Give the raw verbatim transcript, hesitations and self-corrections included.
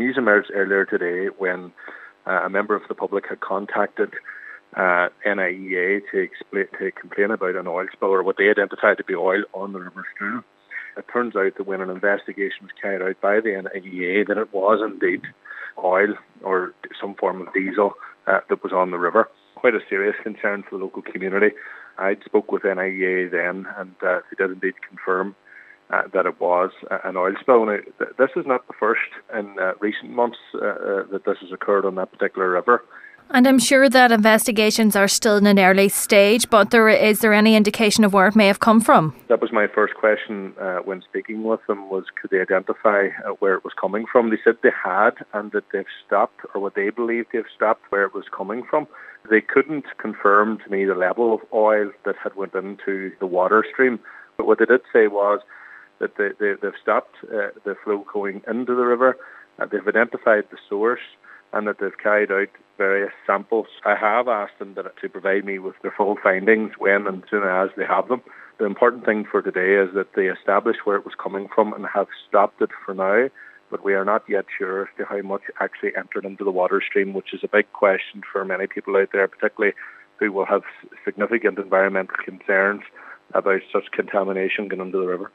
news emerged earlier today when uh, a member of the public had contacted uh, N I E A to, explain, to complain about an oil spill, or what they identified to be oil on the River Stour. It turns out that when an investigation was carried out by the N I E A, that it was indeed oil or some form of diesel uh, that was on the river. Quite a serious concern for the local community. I spoke with N I E A then, and uh, they did indeed confirm uh, that it was uh, an oil spill. Now, th- this is not the first in uh, recent months uh, uh, that this has occurred on that particular river. And I'm sure that investigations are still in an early stage, but there is there any indication of where it may have come from? That was my first question uh, when speaking with them, was could they identify uh, where it was coming from? They said they had, and that they've stopped, or what they believe they've stopped, where it was coming from. They couldn't confirm to me the level of oil that had went into the water stream, but what they did say was that they, they, they've stopped uh, the flow going into the river, uh, they've identified the source, and that they've carried out various samples. I have asked them that, to provide me with their full findings when and soon as they have them. The important thing for today is that they established where it was coming from and have stopped it for now, but we are not yet sure as to how much actually entered into the water stream, which is a big question for many people out there, particularly who will have significant environmental concerns about such contamination going into the river.